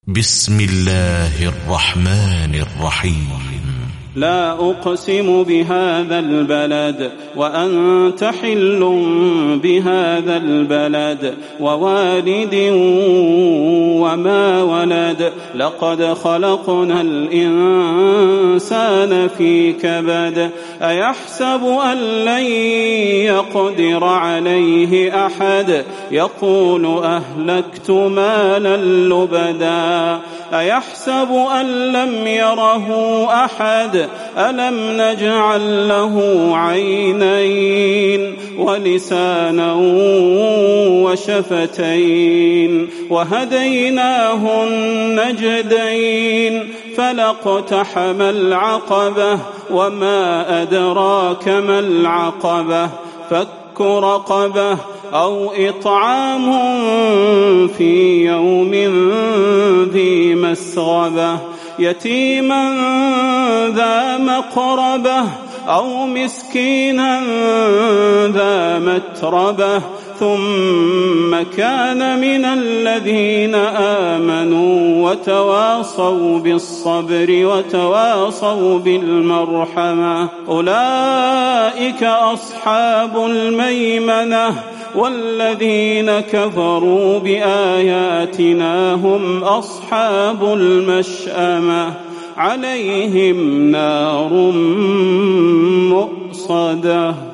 بسم الله الرحمن الرحيم. لا أقسم بهذا البلد وأنت حل بهذا البلد ووالد وما ولد لقد خلقنا الإنسان في كبد أيحسب أن لن يقدر عليه أحد يقول أهلكت مالا لبدا أيحسب أن لم يره أحد ألم نجعل له عينين ولسانا وشفتين وهديناه النجدين فلاقتحم العقبة وما أدراك ما العقبة فك رقبة أو إطعام في يوم ذي مسغبة يتيما ذا مقربة أو مسكينا ذا متربة ثم كان من الذين آمنوا وتواصوا بالصبر وتواصوا بالمرحمة أولئك أصحاب الميمنة والذين كفروا بآياتنا هم أصحاب المشأمة عليهم نار مؤصدة.